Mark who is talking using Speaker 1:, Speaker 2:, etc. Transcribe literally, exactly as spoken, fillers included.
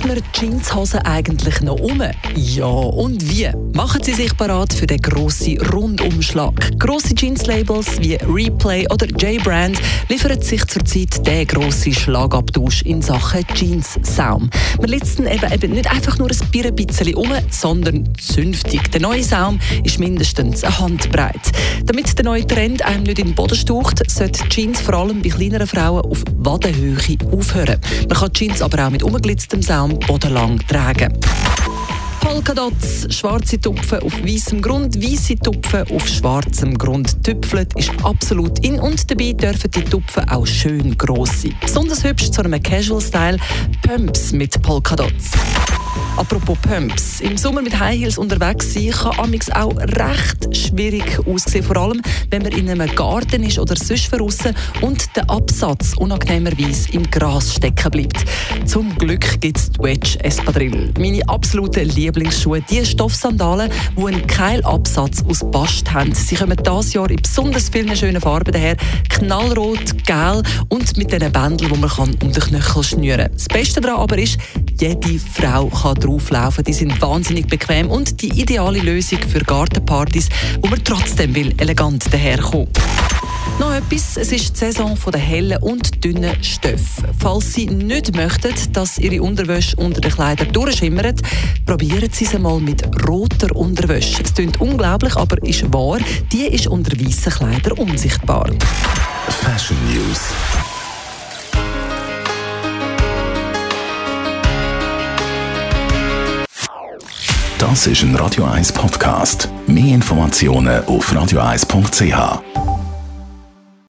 Speaker 1: wir Jeanshosen eigentlich noch um? Ja, und wie? Machen Sie sich bereit für den grossen Rundumschlag. Grosse Jeans-Labels wie Replay oder J-Brand liefern sich zurzeit den grossen Schlagabtausch in Sachen Jeans-Saum. Man lässt eben, eben nicht einfach nur ein bisschen um, sondern zünftig. Der neue Saum ist mindestens eine Handbreit. Damit der neue Trend einem nicht in den Boden staucht, sollte Jeans vor allem bei kleineren Frauen auf Wadenhöhe aufhören. Man kann Jeans aber auch mit umglitztem Saum bodenlang tragen. Polkadots, schwarze Tupfen auf weißem Grund, weiße Tupfen auf schwarzem Grund. Tüpfelt ist absolut in und dabei dürfen die Tupfen auch schön gross sein. Besonders hübsch zu einem Casual-Style Pumps mit Polkadots. Apropos Pumps. Im Sommer mit High Heels unterwegs sein kann amigs auch recht schwierig aussehen. Vor allem, wenn man in einem Garten ist oder sonst draussen und der Absatz unangenehmerweise im Gras stecken bleibt. Zum Glück gibt es die Wedge Espadrille. Meine absoluten Lieblingsschuhe, die Stoffsandalen, die einen Keilabsatz aus Bast haben. Sie kommen dieses Jahr in besonders vielen schönen Farben daher. Knallrot, gel und mit diesen Bändeln, die man kann um den Knöchel schnüren kann. Das Beste daran aber ist, jede Frau kann drauflaufen. Die sind wahnsinnig bequem und die ideale Lösung für Gartenpartys, wo man trotzdem will elegant daherkommen. Noch etwas, es ist die Saison der hellen und dünnen Stoffe. Falls Sie nicht möchten, dass Ihre Unterwäsche unter den Kleidern durchschimmert, probieren Sie es einmal mit roter Unterwäsche. Es klingt unglaublich, aber ist wahr, die ist unter weißen Kleidern unsichtbar.
Speaker 2: Fashion News. Das ist ein Radio eins Podcast. Mehr Informationen auf radio eins punkt c h.